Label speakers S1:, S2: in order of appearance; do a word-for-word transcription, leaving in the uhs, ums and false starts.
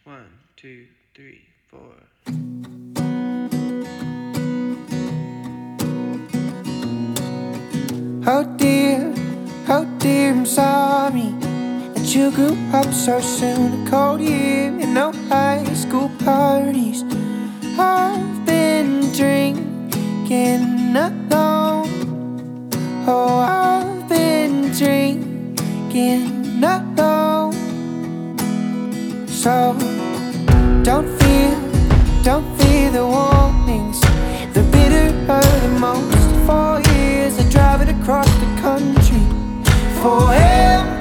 S1: One, two, three, four.
S2: Oh dear, oh dear, I'm sorry that you grew up so soon. A cold year and no high school parties. I've been drinking alone. Oh, I've been drinking alone. So don't fear, don't fear the warnings. The bitter are the most. Four years I drive it across the country. Forever